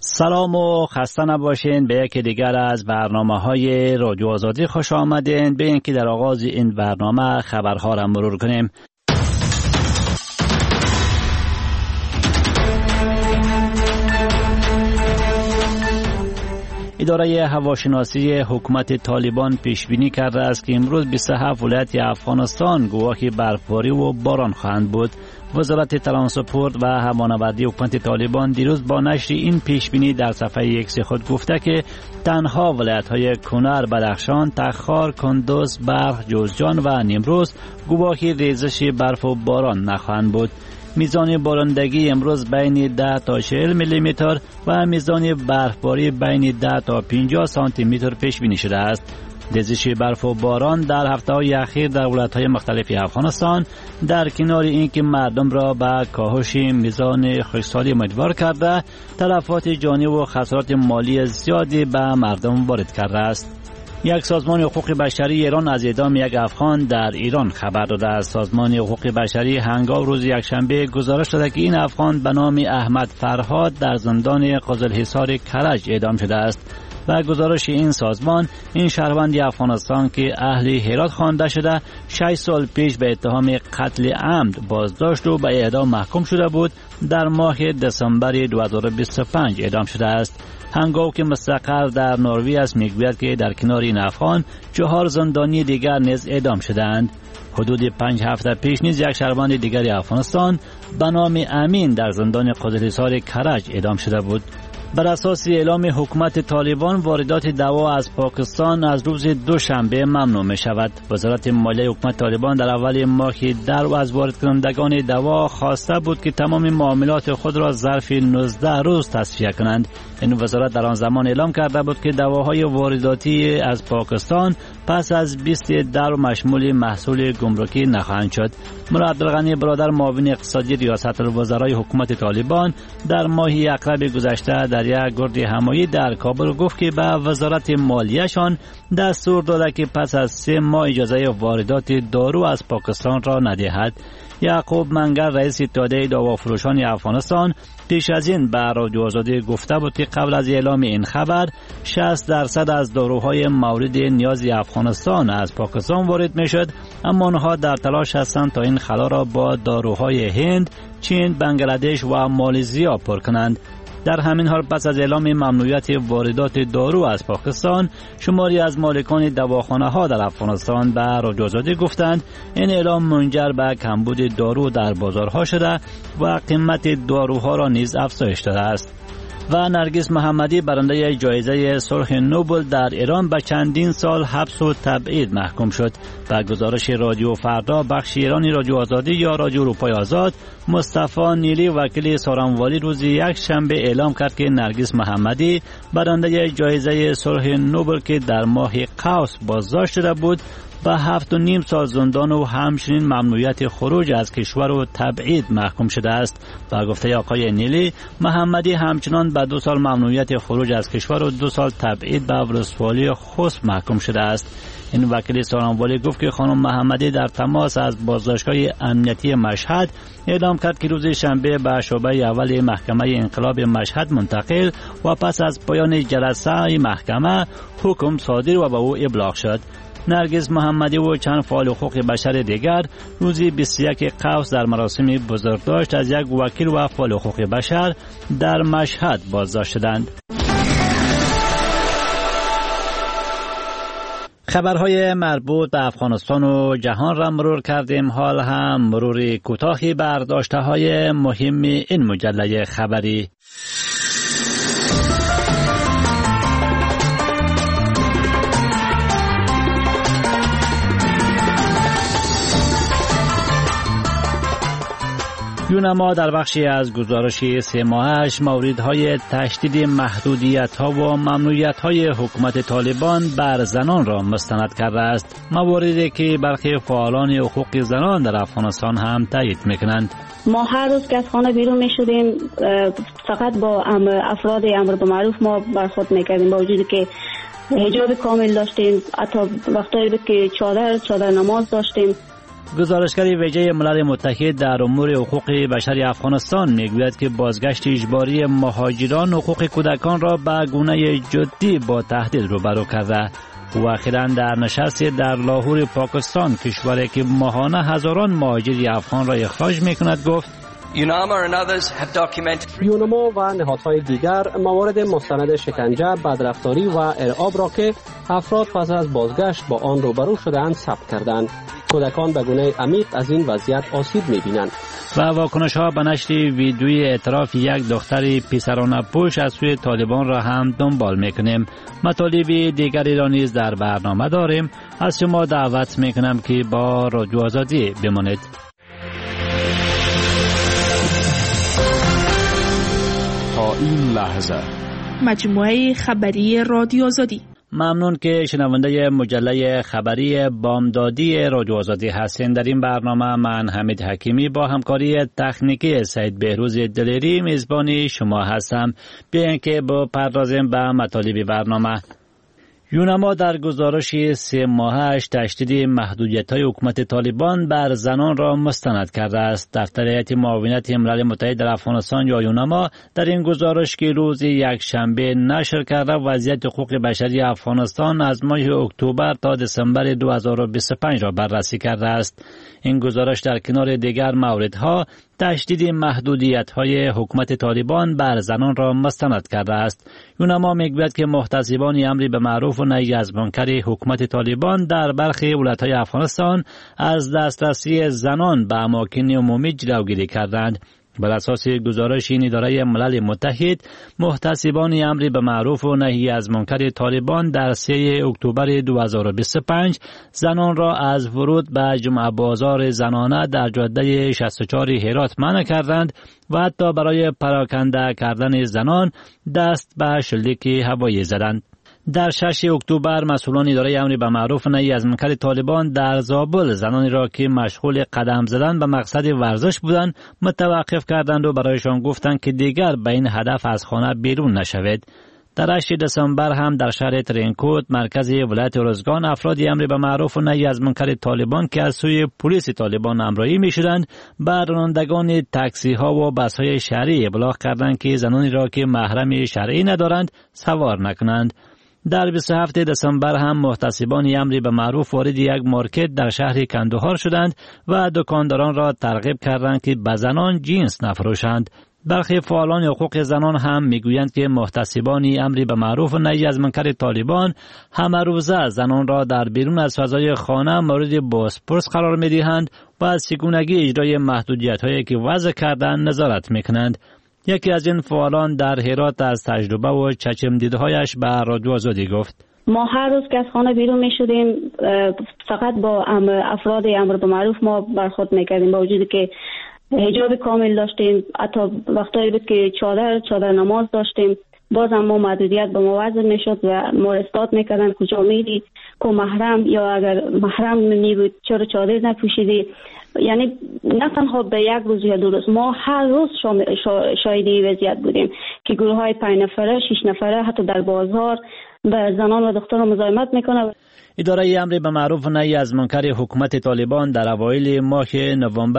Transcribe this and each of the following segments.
سلام و خسته نباشین. به یکی دیگر از برنامه‌های رادیو آزادی خوش آمدین. به اینکه در آغاز این برنامه خبرها را مرور کنیم. اداره هواشناسی حکومت طالبان پیش بینی کرده است که امروز 27 ولایت افغانستان گواه برفباری و باران خواهند بود. وزارت ترانسپورت و هوانوردی حکومت طالبان دیروز با نشر این پیش بینی در صفحه ایکس خود گفته که تنها ولایت‌های کنر، بدخشان، تخار، کندوز، بلخ، جوزجان و نیمروز گواه ریزش برف و باران نخواهند بود. میزان بارندگی امروز بین 10 تا 40 میلی متر و میزان برفباری بین 10 تا 50 سانتی متر پیش بینی شده است. ریزش برف و باران در هفته‌های اخیر در ولایت‌های مختلف افغانستان در کنار اینکه مردم را به کاهش میزان خشکسالی امیدوار کرده، تلفات جانی و خسارات مالی زیادی به مردم وارد کرده است. یک سازمان حقوق بشری ایران از اعدام یک افغان در ایران خبر داده است. سازمان حقوق بشری هنگام روز یکشنبه گزارش داده که این افغان به نام احمد فرهاد در زندان قزلحصار کرج اعدام شده است. و گزارش این سازمان، این شهروند افغانستان که اهل هرات خوانده شده 6 سال پیش به اتهام قتل عمد بازداشت و به اعدام محکوم شده بود، در ماه دسامبر 2025 اعدام شده است. هنگامی که مستقر در نروژ است میگوید که در کنار این افغان 4 زندانی دیگر نیز اعدام شدند. حدود 5 هفته پیش نیز یک شهروند دیگر افغانستان به نام امین در زندان قزلحصار کرج اعدام شده بود. بر اساس اعلام حکومت طالبان واردات دوا از پاکستان از روز دوشنبه ممنوع می شود. وزارت مالیه حکومت طالبان در اول ماه در از وارد کنندگان دوا خواسته بود که تمام معاملات خود را ظرف 19 روز تصفیه کنند. این وزارت در آن زمان اعلام کرده بود که دواهای وارداتی از پاکستان پس از 20 در مشمول محصول گمرکی نخواهند شد. مولا عبدالغنی برادر معاون اقتصادی ریاست الوزرای حکومت طالبان در ماه اکرب گذشته در یک گرد همایی در کابل گفت که به وزارت مالیه‌شان دستور داده که پس از 3 ماه اجازه واردات دارو از پاکستان را ندهد. یعقوب منگر رئیس اتحادیه دوافروشان افغانستان پیش از این به رادیو آزادی گفته بود که قبل از اعلام این خبر 60% از داروهای مورد نیاز افغانستان از پاکستان وارد می شد، اما آنها در تلاش هستند تا این خلا را با داروهای هند، چین، بنگلادش و مالزیا پر کنند. در همین حال پس از اعلام ممنوعیت واردات دارو از پاکستان، شماری از مالکان دواخانه ها در افغانستان به رادیو آزادی گفتند این اعلام منجر به کمبود دارو در بازارها شده و قیمت داروها را نیز افزایش داده است. و نرگس محمدی برنده جایزه صلح نوبل در ایران به چندین سال حبس و تبعید محکوم شد. به گزارش رادیو فردا بخش ایرانی رادیو آزادی یا رادیو اروپای آزاد، مصطفی نیلی وکیل سارنوالی روز یک شنبه اعلام کرد که نرگس محمدی برنده جایزه صلح نوبل که در ماه قوس بازداشت شده بود به 7.5 سال زندان و همچنین ممنوعیت خروج از کشور و تبعید محکوم شده است. با گفته آقای نیلی، محمدی همچنان به 2 سال ممنوعیت خروج از کشور و 2 سال تبعید به ولسوالی خسب محکوم شده است. این وکیل سارنوالی گفت که خانم محمدی در تماس از بازداشتگاه امنیتی مشهد اعلام کرد که روز شنبه به شعبه اول محکمه انقلاب مشهد منتقل و پس از پایان جلسه محکمه حکم صادر و به او ابلاغ شد. نرگس محمدی و چند فعال حقوق بشر دیگر روز 21 قوس در مراسم بزرگداشت از یک وکیل و فعال حقوق بشر در مشهد بازداشت شدند. خبرهای مربوط به افغانستان و جهان را مرور کردیم. حال هم مرور کوتاهی بر داشته‌های مهم این مجله خبری. یونما در بخشی از گزارش 3 ماهش موردهای تشدید محدودیت‌ها و ممنوعیت‌های حکومت طالبان بر زنان را مستند کرده است، مواردی که برخی فعالان حقوق زنان در افغانستان هم تایید می‌کنند. ما هر روز که از خانه بیرون می‌شدیم فقط با افراد امر به معروف ما برخورد می‌کردیم، با وجودی که حجاب کامل داشتیم، حتی وقتایی بود که چادر نماز داشتیم، گزارشگر ویژه ملل متحد در امور حقوق بشر افغانستان میگوید که بازگشت اجباری مهاجران و حقوق کودکان را به گونه جدی با تهدید روبرو کرده. و اخیراً در نشستی در لاهور پاکستان، کشوری که ماهانه هزاران مهاجر افغان را اخراج میکند، گفت یونما و نهادهای دیگر موارد مستند شکنجه، بدرفتاری و ارعاب را که افراد پس از بازگشت با آن روبرو شده‌اند ثبت کردند. کودکان به گونه عمیق از این وضعیت آسیب می‌بینند. و واکنش‌ها به نشر ویدیوی اعتراف یک دختر پسرانه پوش از سوی طالبان را هم دنبال می‌کنیم. مطالب دیگری را نیز در برنامه داریم. از شما دعوت می‌کنم که با رادیو آزادی بمانید. تا این لحظه مجموعه خبری رادیو آزادی. ممنون که شنونده مجله خبری بامدادی رادیو آزادی هستین. در این برنامه من حمید حکیمی با همکاری تکنیکی سید بهروز دلیری میزبان شما هستم. بیاین که بپردازیم به مطالب برنامه. یونما در گزارش 3 ماهش تشدید محدودیت‌های حکومت طالبان بر زنان را مستند کرده است. دفتر هیئت معاونت ملل متحد در افغانستان یا یونما در این گزارش که روز یکشنبه نشر کرده وضعیت حقوق بشری افغانستان از ماه اکتبر تا دسامبر 2025 را بررسی کرده است. این گزارش در کنار دیگر موردها تشدید محدودیت‌های حکومت طالبان بر زنان را مستند کرده است. یونما میگوید که محتسبان امر به معروف و نهی از منکر حکومت طالبان در برخی ولایت‌های افغانستان از دسترسی زنان به اماکن عمومی جلوگیری کردند. بر اساس گزارش این اداره ملل متحد، محتسبان امر به معروف و نهی از منکر طالبان در 3 اکتبر 2025 زنان را از ورود به جمعه بازار زنانه در جاده 64 هرات منع کردند و حتی برای پراکنده کردن زنان دست به شلیک هوایی زدند. در 6 اکتبر مسئولان اداره امر به معروف و نهی از منکر طالبان در زابل زنانی را که مشغول قدم زدن به مقصد ورزش بودند متوقف کردند و برایشان گفتند که دیگر به این هدف از خانه بیرون نشوید. در 8 دسامبر هم در شهر ترینکوت مرکز ولایت ارزگان افرادی امر به معروف و نهی از منکر طالبان که از سوی پلیس طالبان همراهی می‌شدند به رانندگان تاکسی ها و بس های شهری ابلاغ کردند که زنانی را که محرم شرعی ندارند سوار نکنند. در 27 دسامبر هم محتسبان امر به معروف وارد یک مارکت در شهر کندهار شدند و دکانداران را ترغیب کردند که به زنان جنس نفروشند. برخی فعالان حقوق زنان هم میگویند که محتسبان امر به معروف و نهی از منکر طالبان همه روزه زنان را در بیرون از فضای خانه مورد بازپرس قرار میدهند و از چگونگی اجرای محدودیت‌هایی که وضع کردند نظارت میکنند. یکی از این فعالان در هرات از تجربه و چشم دیدهایش به رادیو آزادی گفت: ما هر روز که از خانه بیرون می شدیم فقط با افراد امر به معروف ما برخورد میکردیم، با وجودی که حجاب کامل داشتیم، حتی وقتایی بود که چادر نماز داشتیم، باز هم ما محدودیت به ما وضع میشد و ما اثبات میکردن کجا میری، کو محرم یا اگر محرم نمی بود چرا چادر نپوشیدی. یعنی نه تنها به یک روز یا 2 روز، ما هر روز شاهد این وضعیت بودیم که گروه های 5 نفره 6 نفره حتی در بازار به زنان و دختران مزاحمت میکنه. اداره امر به معروف و نهی از منکر حکومت طالبان در اوایل ماه نوامبر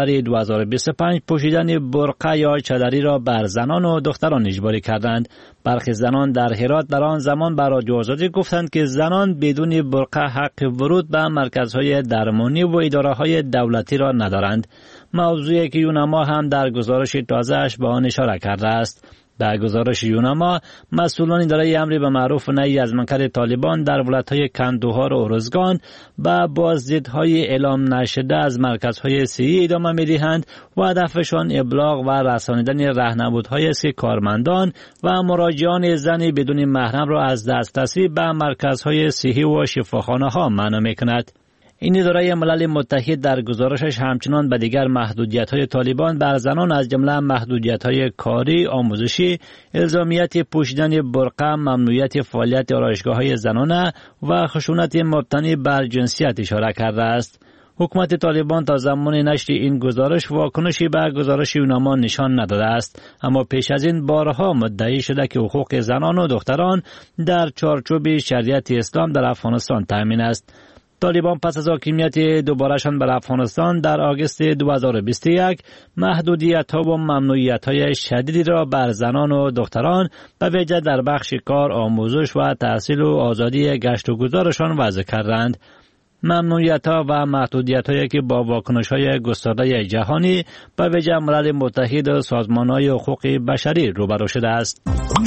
2025 پوشیدن برقع یا چادری را بر زنان و دختران اجباری کردند. برخی زنان در هرات در آن زمان بر رادیو آزادی گفتند که زنان بدون برقع حق ورود به مرکزهای درمانی و اداره‌های دولتی را ندارند. موضوعی که یونما هم در گزارش تازه‌اش به آن اشاره کرده است. در گزارش یونما، مسئولان اداره امر به معروف و نهی از منکر طالبان در ولایت‌های کندهار و ارزگان به بازدیدهای اعلام نشده از مرکزهای صحی ادامه می‌دهند و هدفشان ابلاغ و رسانیدن راهنمودهایی است که کارمندان و مراجعان زن بدون محرم را از دسترسی به مرکزهای صحی و شفاخانه‌ها منع می‌کند. این اداره ملل متحد در گزارشش همچنان به دیگر محدودیت‌های طالبان بر زنان از جمله محدودیت‌های کاری، آموزشی، الزامیت پوشیدن برقع، ممنوعیت فعالیت آرایشگاه‌های زنانه و خشونت مبتنی بر جنسیت اشاره کرده است. حکومت طالبان تا زمان نشر این گزارش واکنشی به گزارش یونما نشان نداده است، اما پیش از این بارها مدعی شده که حقوق زنان و دختران در چارچوب شریعت اسلام در افغانستان تامین است. طالبان پس از حاکمیت دوبارهشان بر افغانستان در آگوست 2021 محدودیت‌ها و ممنوعیت‌های شدیدی را بر زنان و دختران به ویژه در بخش کار، آموزش و تحصیل و آزادی گشت و گذارشان وضع کردند. ممنوعیت‌ها و محدودیت‌هایی که با واکنش‌های گسترده جهانی به ویژه ملل متحد و سازمان‌های حقوق بشری روبرو شده است.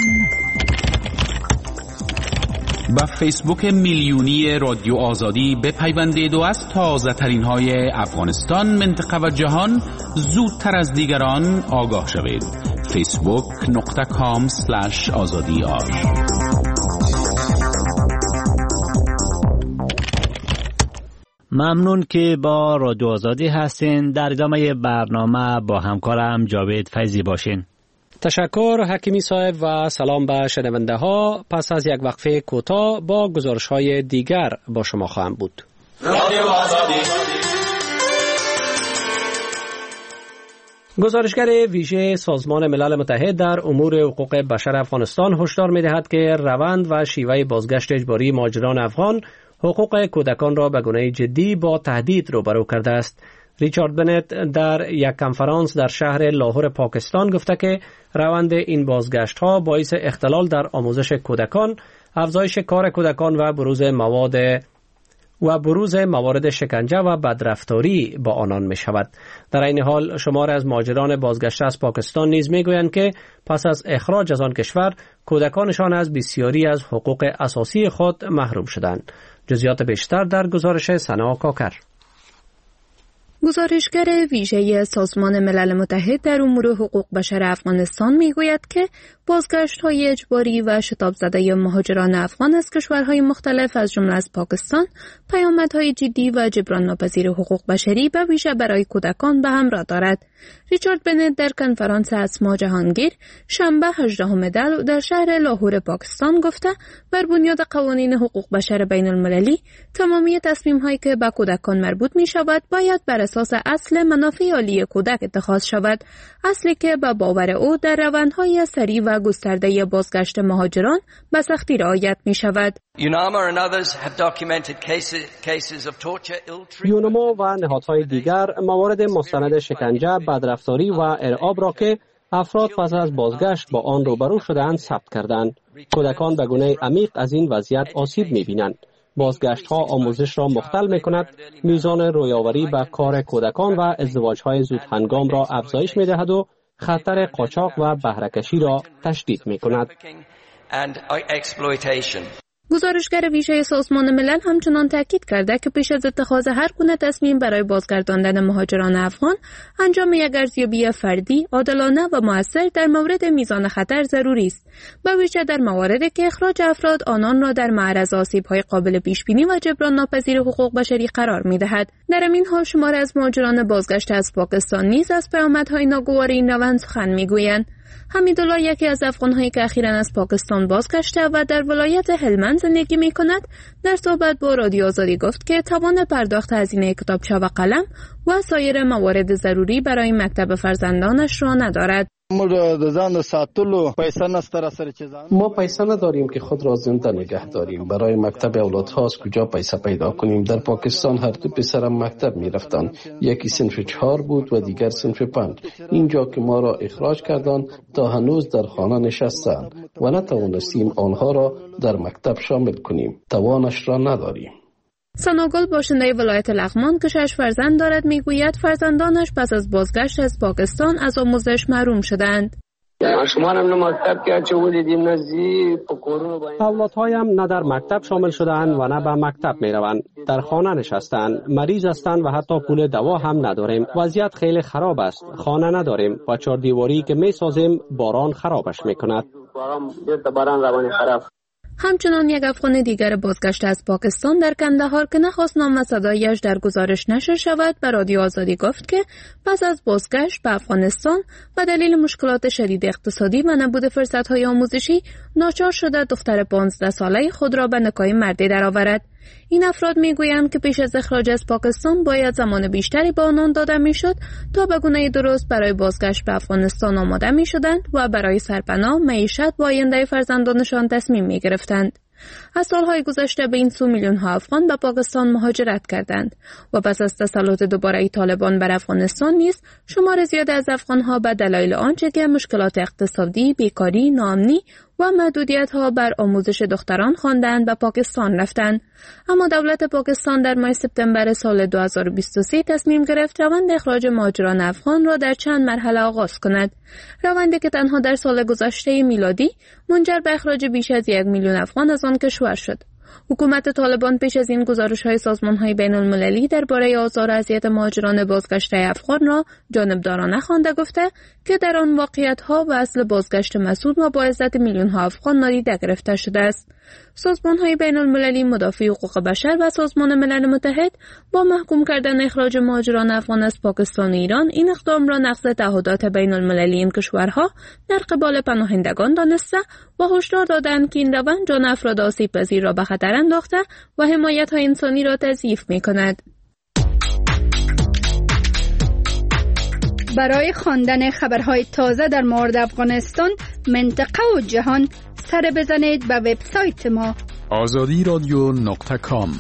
با فیسبوک میلیونی رادیو آزادی بپیوندید و از تازه ترین های افغانستان، منطقه و جهان زودتر از دیگران آگاه شوید. facebook.com/azadi. ممنون که با رادیو آزادی هستین. در ادامه برنامه با همکارم جاوید فیضی باشین. تشکر حکیمی صاحب و سلام به شنونده ها. پس از یک وقفه کوتاه با گزارش های دیگر با شما خواهم بود. رادیو آزادی. گزارشگر ویژه سازمان ملل متحد در امور حقوق بشر افغانستان هشدار می‌دهد که روند و شیوه بازگشت اجباری مهاجران افغان حقوق کودکان را به گونه جدی با تهدید روبرو کرده است. ریچارد بنت در یک کنفرانس در شهر لاهور پاکستان گفته که روند این بازگشت‌ها باعث اختلال در آموزش کودکان، افزایش کار کودکان و بروز موارد شکنجه و بدرفتاری با آنان می شود. در این حال شمار از مهاجران بازگشته از پاکستان نیز می گویند که پس از اخراج از آن کشور کودکانشان از بسیاری از حقوق اساسی خود محروم شدند. جزئیات بیشتر در گزارش سنا کاکر. گزارشگر ویژه سازمان ملل متحد در امور حقوق بشر افغانستان میگوید که بازگشت‌های اجباری و شتاب زده مهاجران افغان از کشورهای مختلف از جمله از پاکستان پیامدهای جدی و جبران ناپذیر حقوق بشری به ویژه برای کودکان به همراه دارد. ریچارد بنت در کنفرانس اسما جهانگیر شنبه 18 دی در شهر لاهور پاکستان گفته بر بنیاد قوانین حقوق بشر بین المللی تمامی تصمیم‌هایی که به کودکان مربوط می‌شود باید بر اساس اصل منافع عالی کودک اتخاذ شود، اصلی که به باور او در روندهای سریع و گسترده بازگشت مهاجران به سختی رعایت می‌شود. یونما و نهادهای دیگر موارد مستند شکنجه، بدرفتاری و ارعاب را که افراد پس از بازگشت با آن روبرو شده‌اند ثبت کردند. کودکان به گونه عمیق از این وضعیت آسیب می‌بینند. بازگشت‌ها آموزش را مختل می‌کند، میزان رویاوری به کار کودکان و ازدواج‌های زود هنگام را افزایش می‌دهد و خطر قاچاق و بهره‌کشی را تشدید می‌کند. گزارشگر ویژه سازمان ملل همچنان تاکید کرده که پیش از اتخاذ هر گونه تصمیم برای بازگرداندن مهاجران افغان، انجام یک ارزیابی فردی، عادلانه و مؤثر در مورد میزان خطر ضروری است، به ویژه در مواردی که اخراج افراد آنان را در معرض آسیب‌های قابل پیش‌بینی و جبران ناپذیر حقوق بشری قرار می‌دهد. در این حال شمار از مهاجران بازگشته از پاکستان نیز از پیامدهای ناگوار این روند سخن می‌گویند. حمیدالله، یکی از افغان‌هایی که اخیراً از پاکستان بازگشته و در ولایت هلمند زندگی می‌کند، در صحبت با رادیو آزادی گفت که توان پرداخت هزینه کتابچه و قلم و سایر موارد ضروری برای مکتب فرزندانش را ندارد. ما پیسه نداریم که خود را زنده نگه داریم. برای مکتب اولادها از کجا پیسه پیدا کنیم؟ در پاکستان هر دو پسرم مکتب می رفتند. یکی صنف 4 بود و دیگر صنف 5. اینجا که ما را اخراج کردند تا هنوز در خانه نشستند و نتوانستیم آنها را در مکتب شامل کنیم. توانش را نداریم. سناگل، باشنده ولایت لغمان که 6 فرزند دارد، میگوید فرزندانش پس از بازگشت از پاکستان از آموزش محروم شدند. اولادهایم نه در مکتب شامل شدند و نه به مکتب می روند. در خانه نشستند، مریض هستند و حتی پول دوا هم نداریم. وضعیت خیلی خراب است. خانه نداریم و 4 دیواری که می سازیم باران خرابش می کند. همچنان یک افغان دیگر بازگشته از پاکستان در کندهار که نخواست نام و صدایش در گزارش نشر شود به رادیو آزادی گفت که پس از بازگشت به افغانستان و دلیل مشکلات شدید اقتصادی و نبود فرصت‌های آموزشی ناچار شده دختر 15 ساله خود را به نکاح مردی درآورد. این افراد میگویند که پیش از اخراج از پاکستان باید زمان بیشتری به آنان داده میشد تا به گونه درست برای بازگشت به افغانستان آماده میشدند و برای سرپناه، معیشت و آینده فرزندانشان تصمیم میگرفتند. از سالهای گذشته به این سو میلیون ها افغان به پاکستان مهاجرت کردند و پس از تسلط دوباره طالبان بر افغانستان نیز شمار زیاد از افغان ها به دلایل آنچه که مشکلات اقتصادی، بیکاری، ناامنی و محدودیت ها بر آموزش دختران خواندند به پاکستان رفتند. اما دولت پاکستان در ماه سپتامبر سال 2023 تصمیم گرفت روند اخراج مهاجران افغان را در چند مرحله آغاز کند. روندی که تنها در سال گذشته میلادی منجر به اخراج بیش از 1 میلیون افغان از آن کشور شد. حکومت طالبان پیش از این گزارش‌های سازمان‌های بین‌المللی درباره آزار و اذیت مهاجران بازگشته افغان را جانبدارانه خوانده گفته که در آن واقعیت‌ها و اصل بازگشت مسئول و با عزت میلیون‌ها افغان نادیده گرفته شده است. سازمان‌های بین‌المللی مدافع حقوق بشر و سازمان ملل متحد با محکوم کردن اخراج مهاجران افغان از پاکستان و ایران این اقدام را نقض تعهدات بین‌المللی این کشورها در قبال پناهندگان دانسته و هشدار دادند که این روند جان افراد آسیب‌پذیر را به خطر انداخته و حمایت‌های انسانی را تضعیف می‌کند. برای خواندن خبرهای تازه در مورد افغانستان، منطقه و جهان سر بزنید به وبسایت ما azadiradyo.com.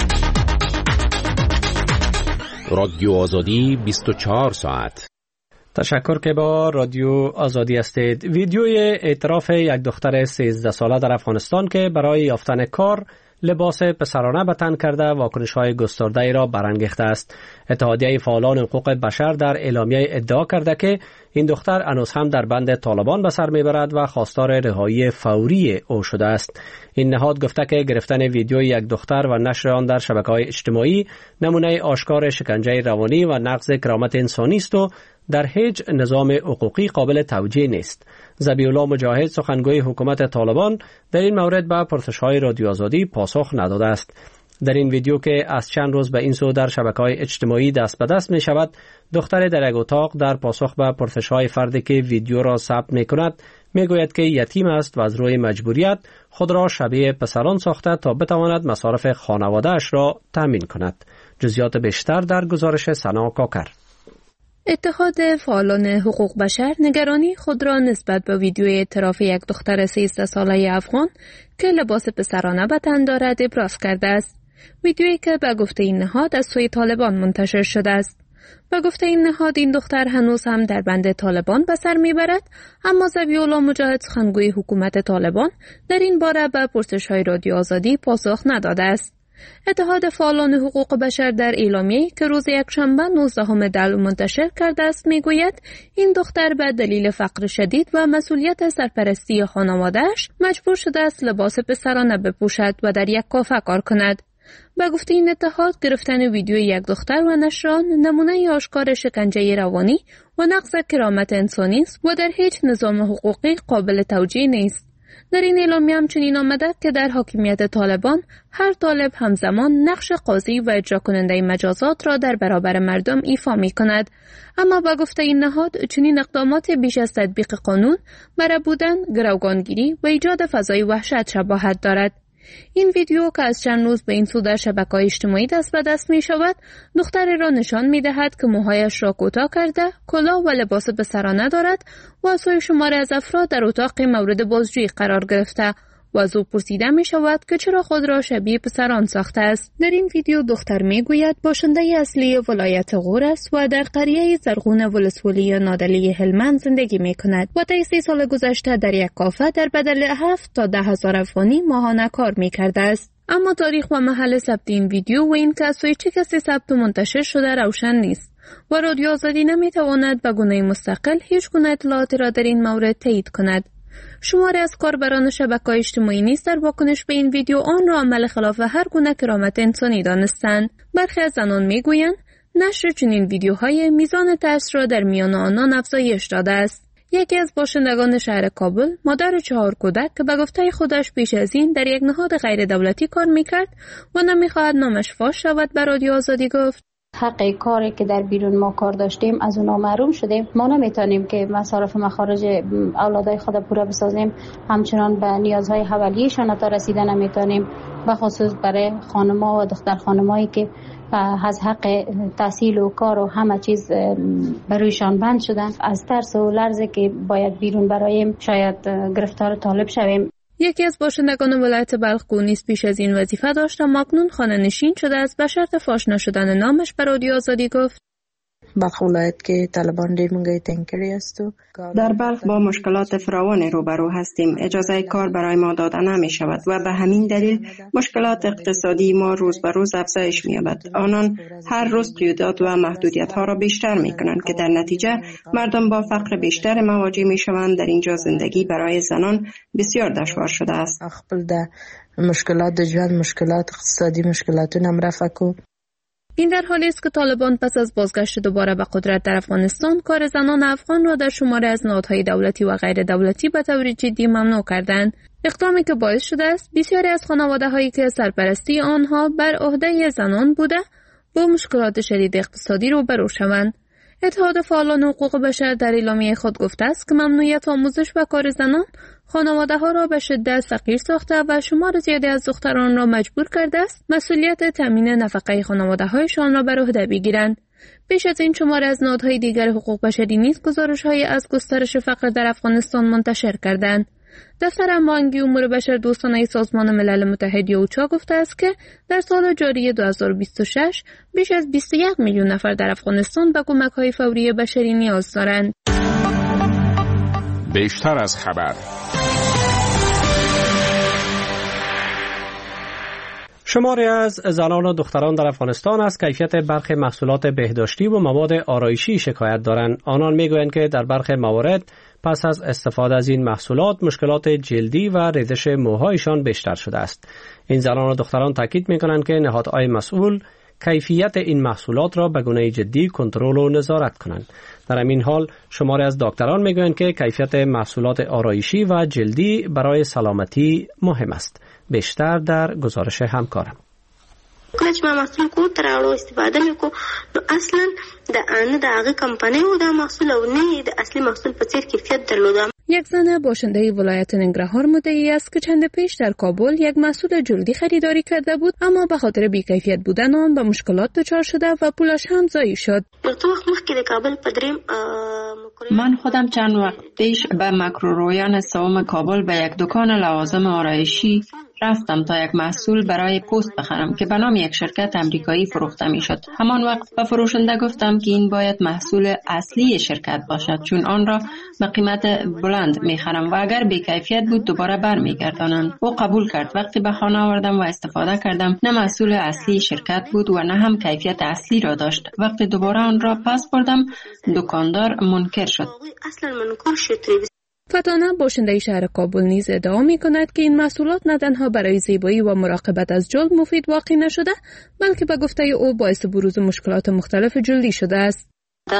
رادیو آزادی 24 ساعت. تشکر که با رادیو آزادی هستید. ویدیوی اعتراف یک دختر 13 ساله در افغانستان که برای یافتن کار لباس پسرانه به تن کرده واکنش‌های گسترده‌ای را برانگیخته است. اتحادیه فعالان حقوق بشر در اعلامیه ادعا کرده که این دختر هنوز هم در بند طالبان به سر میبرد و خواستار رهایی فوری او شده است. این نهاد گفته که گرفتن ویدیوی یک دختر و نشر آن در شبکه‌های اجتماعی نمونه آشکار شکنجه روانی و نقض کرامت انسانی است و در هیچ نظام حقوقی قابل توجیه نیست. ذبیح الله مجاهد سخنگوی حکومت طالبان در این مورد به پرسش‌های رادیو آزادی پاسخ نداده است. در این ویدیو که از چند روز به این سو در شبکه‌های اجتماعی دست به دست می شود، دختر در یک اتاق در پاسخ به پرسش‌های فردی که ویدیو را ثبت می کند می گوید که یتیم است و از روی مجبوریت خود را شبیه پسران ساخته تا بتواند مصارف خانواده‌اش را تامین کند. جزئیات بیشتر در گزارش سنا کاکر. اتحاد فعالان حقوق بشر نگرانی خود را نسبت به ویدیوی اعتراف یک دختر 13 ساله افغان که لباس پسرانه به تن دارد ابراز کرده است. ویدیویی که به گفته این نهاد از سوی طالبان منتشر شده است. به گفته این نهاد این دختر هنوز هم در بند طالبان به سر میبرد، اما ذبیح الله مجاهد سخنگوی حکومت طالبان در این باره به پرسش‌های رادیو آزادی پاسخ نداده است. اتحاد فعالان حقوق بشر در اعلامیه‌ای که روز یکشنبه 19 دی منتشر کرده است میگوید این دختر به دلیل فقر شدید و مسئولیت سرپرستی خانواده‌اش مجبور شده است لباس پسرانه بپوشد و در یک کافه کار کند. به گفته این اتحاد گرفتن ویدیوی یک دختر و نشر آن نمونه آشکار شکنجه روانی و نقض کرامت انسانی است و در هیچ نظام حقوقی قابل توجیه نیست. در این اعلامیه همچنین آمده که در حاکمیت طالبان هر طالب همزمان نقش قاضی و اجرا کننده مجازات را در برابر مردم ایفا می کند. اما با گفته این نهاد چنین اقدامات بیش از تطبیق قانون برای بودن گروگانگیری و ایجاد فضای وحشت شباهت دارد. این ویدیو که از چند روز به این سو در شبکه‌های اجتماعی دست به دست می شود، دختری را نشان می دهد که موهایش را کوتاه کرده، کلاه و لباس پسرانه دارد و از سوی شماری از افراد در اتاق مورد بازجویی قرار گرفته و از او پرسیده می شود که چرا خود را شبیه پسران ساخته است. در این ویدیو دختر می گوید باشنده اصلی ولایت غور است و در قریه زرغون ولسوالی نادلی هلمند زندگی می کند و طی 3 سال گذشته در یک کافه در بدل 7 تا 10,000 افغانی ماهانه کار می کرده است. اما تاریخ و محل ثبت این ویدیو و این که از سوی چه کسی ثبت و منتشر شده روشن نیست و رادیو آزادی نمی تواند به گونه مستقل هیچ گونه اطلاعاتی را در این مورد تایید کند. شماری از کاربران شبکه‌های اجتماعی نیز در واکنش به این ویدیو آن را عمل خلاف هر گونه کرامت انسانی دانستند. برخی از زنان میگویند نشر چنین ویدیوهای میزان ترس را در میان آنان افزایش داده است. یکی از باشندگان شهر کابل، مادر 4 کودک که به گفته خودش پیش از این در یک نهاد غیر دولتی کار میکرد و نمیخواهد نامش فاش شود، به رادیو آزادی گفت حق کاری که در بیرون ما کار داشتیم از اونا محروم شدیم. ما نمیتونیم که مصارف مخارج اولادای خود پورا بسازیم، همچنان به نیازهای اولیه‌شان تا رسیدن نمیتونیم، به خصوص برای خانم‌ها و دختر خانمایی که از حق تحصیل و کار و همه چیز برویشان بند شدن. از ترس و لرزه که باید بیرون برایم شاید گرفتار طالب شویم. یکی از باشندگان ولایت بلخ نیز پیش از این وظیفه داشت و اکنون خانه نشین شده است. به شرط فاش نشدن نامش به رادیو آزادی گفت: بلخ ولایت که طالبان ډېر مونږه تنګ کړی است. در بلخ با مشکلات فراوانی روبرو هستیم. اجازه کار برای ما داده نمی شود و به همین دلیل مشکلات اقتصادی ما روز به روز افزایش می یابد. آنان هر روز قیودات و محدودیت ها را بیشتر می کنند که در نتیجه مردم با فقر بیشتر مواجه می شوند. در اینجا زندگی برای زنان بسیار دشوار شده است. خپل د مشکلات د ژوند مشکلات اقتصادی مشکلاتونه هم رفع کو. این در حالی است که طالبان پس از بازگشت دوباره به قدرت در افغانستان کار زنان افغان را در شماره از نهادهای دولتی و غیر دولتی به طور جدی ممنوع کردند. اقدامی که باعث شده است بسیاری از خانواده‌هایی که سرپرستی آنها بر عهده زنان بوده با مشکلات شدید اقتصادی روبرو شوند. اتحاد فعالان حقوق بشر در اعلامیه خود گفته است که ممنوعیت آموزش و کار زنان خانواده‌ها را به شدت فقیر ساخته و شمار زیادی از دختران را مجبور کرده است مسئولیت تامین نفقه خانواده‌هایشان را بر عهده بگیرند. پیش از این شمار از نهادهای دیگر حقوق بشری نیز گزارش‌هایی از گسترش فقر در افغانستان منتشر کردند. دفتر هماهنگی امور بشر دوستانه سازمان ملل متحد اوچا گفته است که در سال جاری 2026 بیش از 21 میلیون نفر در افغانستان به کمک‌های فوری بشری نیاز دارند. بیشتر از خبر. شماری از زنان و دختران در افغانستان از کیفیت برخی محصولات بهداشتی و مواد آرایشی شکایت دارند. آنان میگویند که در برخی موارد پس از استفاده از این محصولات مشکلات جلدی و ریزش موهایشان بیشتر شده است. این زنان و دختران تاکید میکنند که نهادهای مسئول کیفیت این محصولات را به گونه جدی کنترل و نظارت کنند. در همین حال شماری از دکتران میگویند که کیفیت محصولات آرایشی و جلدی برای سلامتی مهم است. بیشتر در گزارش همکارم. کله چې ما محصول کو تراړو استفاده میکو نو اصلا نه د هغه کمپنۍ و د محصول او نه د اصلي محصول په څیر کیفیت درلوده. یک زن باشنده ولایت ننگرهار مدعی است که چند پیش در کابل یک محصول جلدی خریداری کرده بود، اما به خاطر بی‌کیفیت بودن آن به مشکلات دچار شده و پولش هم ضایع شد. من خودم چند وقت پیش به مکرورویان سوم کابل به یک دکان لوازم آرایشی رفتم تا یک محصول برای پوست بخرم که به نام یک شرکت امریکایی فروخته می شد. همان وقت به فروشنده گفتم که این باید محصول اصلی شرکت باشد، چون آن را به قیمت بلند می خرم و اگر بی کیفیت بود دوباره بر می گردانند. او قبول کرد. وقتی به خانه آوردم و استفاده کردم نه محصول اصلی شرکت بود و نه هم کیفیت اصلی را داشت. وقتی دوباره آن را پس بردم دکاندار منکر شد. فتانه باشنده شهر کابل نیز ادعا می کند که این محصولات نه تنها برای زیبایی و مراقبت از جلد مفید واقع نشده، بلکه به گفته او باعث بروز مشکلات مختلف جلدی شده است.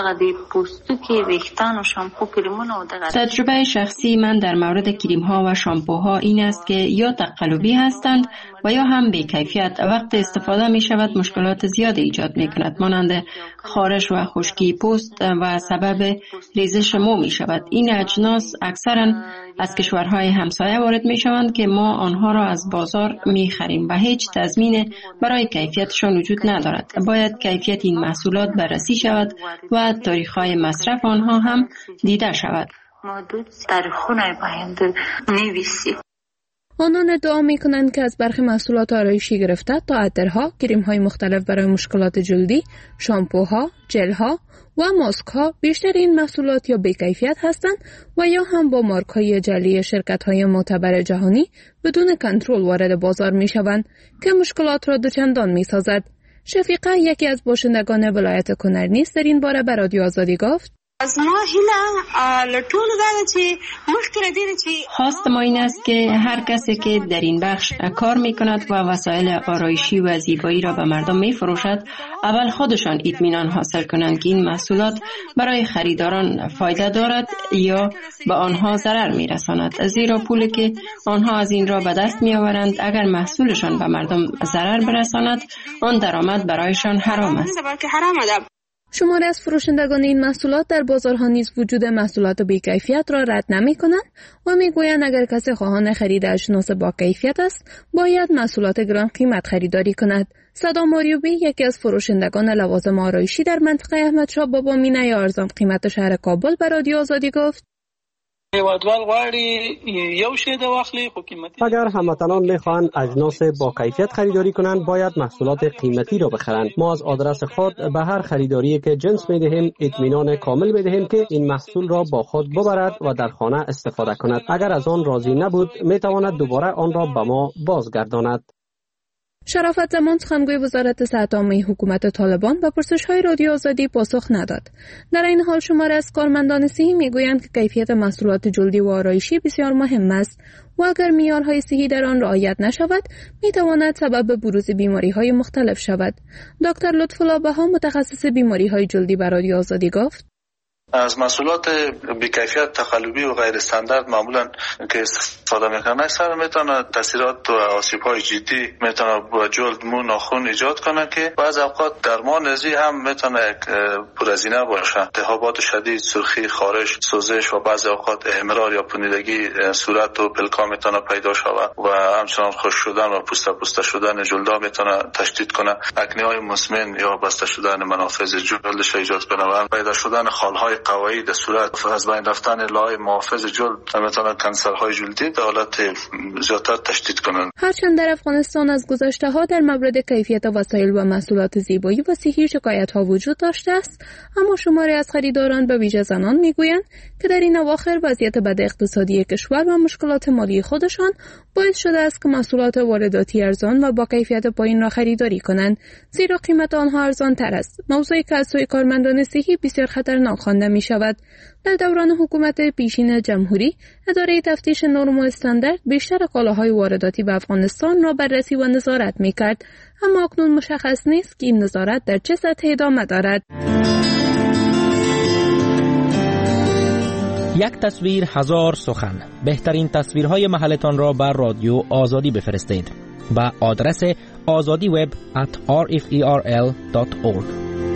تجربه شخصی من در مورد کریم ها و شامپوها این است که یا تقلبی هستند و یا هم بی کیفیت. وقت استفاده می شود مشکلات زیاد ایجاد می کند، مانند خارش و خشکی پوست و سبب ریزش مو می شود. این اجناس اکثرا از کشورهای همسایه وارد می شوند که ما آنها را از بازار می خریم و هیچ تضمین برای کیفیتشان وجود ندارد. باید کیفیت این محصولات بررسی شود و تاریخ‌های مصرف آنها هم دیده شود. آنان ادعا می کنند که از برخی محصولات آرایشی گرفته تا عطرها، کریم‌های مختلف برای مشکلات جلدی، شامپوها، ژل‌ها و ماسک‌ها بیشتر این محصولات یا بی‌کیفیت هستند و یا هم با مارک‌های جعلی شرکت‌های معتبر جهانی بدون کنترل وارد بازار می‌شوند که مشکلات را دوچندان می‌سازد. شفیقه یکی از باشندگان ولایت کنر نیز در این باره به رادیو آزادی گفت: خواست ما این است که هر کسی که در این بخش کار می کند و وسایل آرایشی و زیبایی را به مردم می فروشد اول خودشان اطمینان حاصل کنند که این محصولات برای خریداران فایده دارد یا به آنها ضرر می رساند، زیرا پولی که آنها از این را به دست می آورند اگر محصولشان به مردم ضرر برساند آن درآمد برایشان حرام است. شماری از فروشندگان این محصولات در بازارها نیز وجود محصولات بی‌کیفیت را رد نمی‌کنند و می‌گویند اگر کسی خواهان خرید اجناس با کیفیت است باید محصولات گران قیمت خریداری کند. صدام آریوبی یکی از فروشندگان لوازم آرایشی در منطقه احمدشاه بابا مینه ارزان قیمت شهر کابل به رادیو آزادی گفت: هیوادوال غواړي یو شی د واخلي خو قیمتي. اگر هموطنان میخواهند اجناس با کیفیت خریداری کنند باید محصولات قیمتی را بخرند. ما از آدرس خود به هر خریداری که جنس میدهیم اطمینان کامل میدهیم که این محصول را با خود ببرد و در خانه استفاده کند. اگر از آن راضی نبود میتواند دوباره آن را به ما بازگرداند. شرافت زمان سخنگوی وزارت صحت عامه حکومت طالبان به پرسش‌های رادیو آزادی پاسخ نداد. در این حال شماری از کارمندان صحی میگویند که کیفیت محصولات جلدی و آرایشی بسیار مهم است و اگر معیارهای صحی در آن رعایت نشود میتواند سبب بروز بیماری‌های مختلف شود. دکتر لطف‌الله بها متخصص بیماری‌های جلدی به رادیو آزادی گفت: از محصولات بی‌کیفیت تقلبی و غیر استاندارد معمولا که استفاده میکنن اکثر میتونه تاثیرات و آسیب‌های جدی میتونه با جلد، مو، ناخن ایجاد کنه که بعض اوقات درمان نزی هم میتونه پرهزینه باشه. التهابات شدید، سرخی، خارش، سوزش و بعض اوقات احمرار یا پوسیدگی صورت و پلکا میتونه پیدا شود و همچنان خشک شدن و پوسته شدن جلدا میتونه تشدید کنه. اکنه‌های مزمن یا بسته شدن منافذ جلدش ایجاد کنه و پیدا شدن خال‌های قوایی در صورت از بین رفتن لای محافظ جلد میتونه کانسرهای جلدی در حالت زیادتر تشدید کنند. هرچند در افغانستان از گذشته‌ها در مورد کیفیت وسایل و محصولات زیبایی و صحی شکایت‌ها وجود داشته است، اما شماری از خریداران به ویژه زنان میگویند که در این اواخر وضعیت بد اقتصادی کشور و مشکلات مالی خودشان باعث شده است که محصولات وارداتی ارزان و با کیفیت پایین را خریداری کنند، زیرا قیمت آنها ارزان‌تر است. موضوعی که از سوی کارمندان صحی بسیار خطرناک خوانده می شود. در دوران حکومت پیشین جمهوری، اداره تفتیش نرم و استاندارد بیشتر کالاهای وارداتی به افغانستان را بررسی و نظارت می کرد، اما اکنون مشخص نیست که این نظارت در چه سطح ادامه دارد. یک تصویر هزار سخن. بهترین تصویرهای محلتان را بر رادیو آزادی بفرستید با آدرس azadiweb@rferl.org.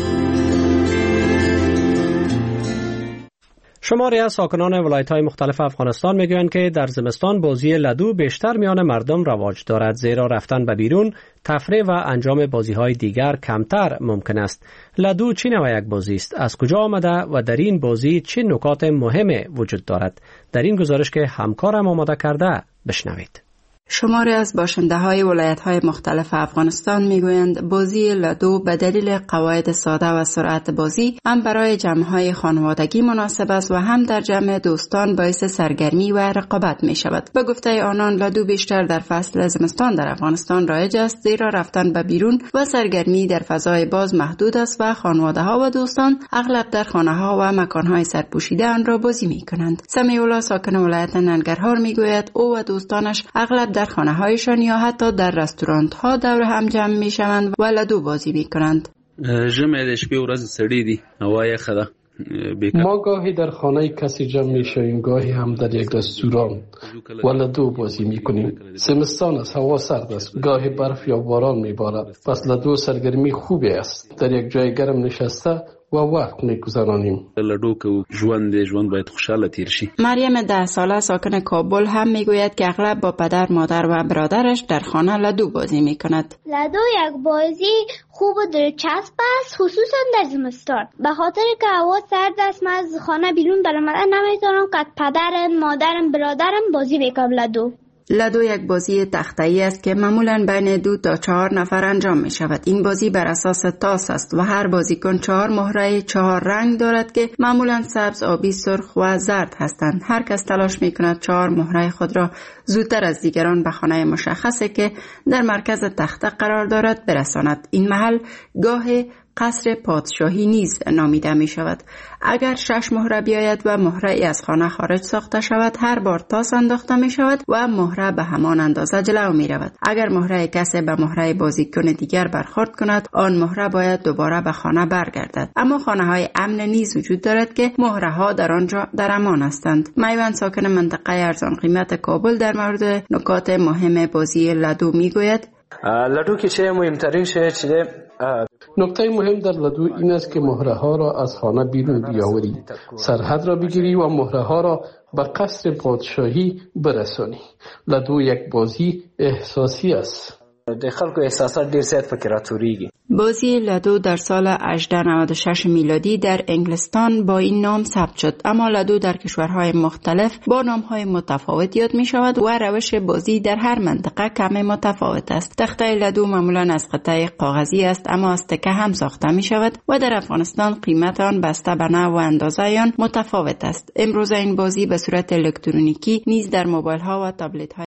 شماری از ساکنان ولایت‌های مختلف افغانستان میگویند که در زمستان بازی لدو بیشتر میان مردم رواج دارد، زیرا رفتن به بیرون، تفریح و انجام بازی‌های دیگر کمتر ممکن است. لدو چه نوع یک بازی است؟ از کجا آمده و در این بازی چه نکات مهم وجود دارد؟ در این گزارش که همکارم آماده کرده بشنوید. شماری از باشنده‌های ولایت‌های مختلف افغانستان می‌گویند بازی لدو به دلیل قواعد ساده و سرعت بازی هم برای جمع‌های خانوادگی مناسب است و هم در جمع دوستان باعث سرگرمی و رقابت می‌شود. به گفته آنان لدو بیشتر در فصل زمستان در افغانستان رایج است، زیرا رفتن به بیرون و سرگرمی در فضای باز محدود است و خانواده‌ها و دوستان اغلب در خانه‌ها و مکان‌های سرپوشیده آن را بازی می‌کنند. سمیع الله ساکن ولایت ننگرهار می‌گوید او و دوستانش اغلب در خانه‌هایشان یا حتی در رستوران‌ها دور هم جمع می‌شوند و لدو بازی می‌کنند. ژمی د شپې ورځ سړې دي، هوا یخه ده. ما گاهی در خانه کسی جمع می‌شویم، گاهی هم در یک رستوران و لدو بازی می‌کنیم. زمستان است، هوا سرد است، گاهی برف یا باران می‌بارد، پس لدو سرگرمی خوبی است. در یک جای گرم نشسته و وقت می‌گذرانیم. لدو که ژوند باید خوشحاله تیر شي. مریم 10 ساله ساکن کابل هم میگوید که اغلب با پدر، مادر و برادرش در خانه لدو بازی میکند. لدو یک بازی خوب و دلچسب است، خصوصا در زمستان. به خاطر که هوا سرد است، من از خانه بیرون برآمدن نمیتونم که پدرم، مادرم، برادرم بازی بکنم لدو. لدو یک بازی تخته‌ای است که معمولاً بین 2 تا 4 نفر انجام می شود. این بازی بر اساس تاس است و هر بازیکن 4 مهره 4 رنگ دارد که معمولاً سبز، آبی، سرخ و زرد هستند. هر کس تلاش می کند 4 مهره خود را زودتر از دیگران به خانه مشخصی که در مرکز تخته قرار دارد برساند. این محل گاه قصر پادشاهی نیز نامیده می شود. اگر 6 مهره بیاید و مهره ای از خانه خارج ساخته شود، هر بار تاس انداخته می شود و مهره به همان اندازه جلو می رود. اگر مهره کسی به مهره بازیکن دیگر برخورد کند، آن مهره باید دوباره به خانه برگردد. اما خانه های امن نیز وجود دارد که مهره ها در آنجا در امان هستند. میوان ساکن منطقه ارزان قیمت کابل در مورد نکات مهم بازی لدو می گوید. لدو که چه مهمترین شده چه؟ نکته مهم در لدو این است که مهره ها را از خانه بیرون بیاوری، سرحد را بگیری و مهره ها را به قصر پادشاهی برسانی. لدو یک بازی احساسی است. د خلکو احساسات ډیر زیات پکې راتوریږي. بازی لدو در سال 1896 میلادی در انگلستان با این نام ثبت شد، اما لدو در کشورهای مختلف با نامهای متفاوت یاد می شود و روش بازی در هر منطقه کمی متفاوت است. تخته لدو معمولا از قطعه کاغذی است، اما از تکه هم ساخته می شود و در افغانستان قیمت آن بسته به نوع و اندازه آن متفاوت است. امروز این بازی به صورت الکترونیکی نیز در موبایل ها و تبلت های